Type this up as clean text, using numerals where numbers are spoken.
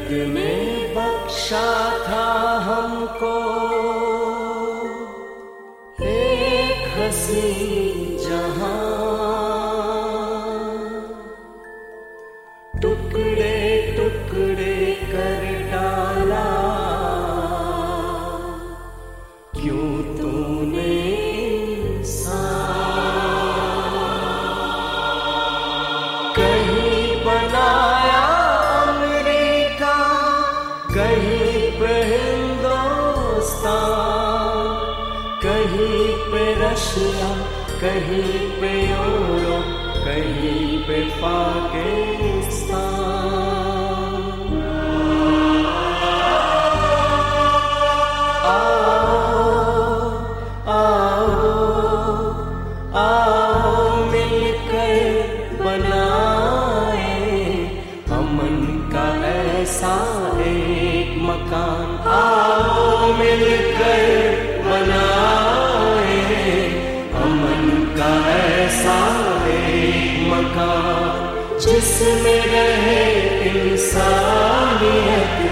दर्द ने बख्शा था हमको एक हंसी जहां, टुकड़े टुकड़े कर डाला क्यों तूने कहीं बनाया अमेरिका, कहीं पे हिंदुस्तान, कहीं पे रशिया, कहीं पे यूरोप, कहीं पे पाकिस्तान। आओ मिलकर बनाए अमन का ऐसा एक मकान। आओ मिलकर बनाए अमन का ऐसा एक मकान जिसमें रहे इंसानियत